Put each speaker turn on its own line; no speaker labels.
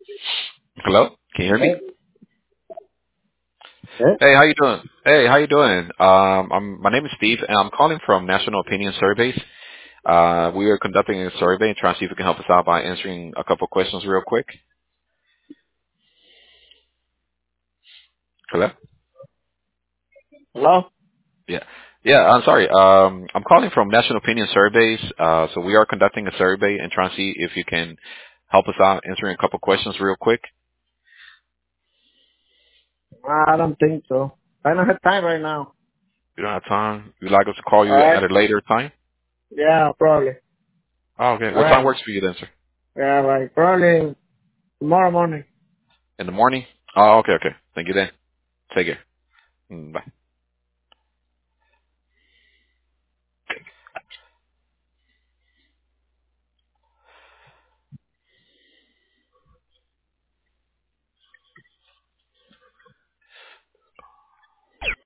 Hello? Can you hear me?
Yes. Yes.
Hey, how you doing? Hey, how you doing? My name is Steve, and I'm calling from National Opinion Surveys. We are conducting a survey and trying to see if you can help us out by answering a couple questions real quick. Hello?
Hello?
Yeah. Yeah, I'm sorry. I'm calling from National Opinion Surveys. So we are conducting a survey and trying to see if you can help us out answering a couple questions real quick.
I don't think so. I don't have time right now.
You don't have time? You'd like us to call
All
you
right.
at a later time?
Yeah, probably.
Oh, okay.
All
What time
right.
works for you then, sir?
Yeah, like probably tomorrow morning.
In the morning? Oh, okay, okay. Thank you then. Take care. Bye.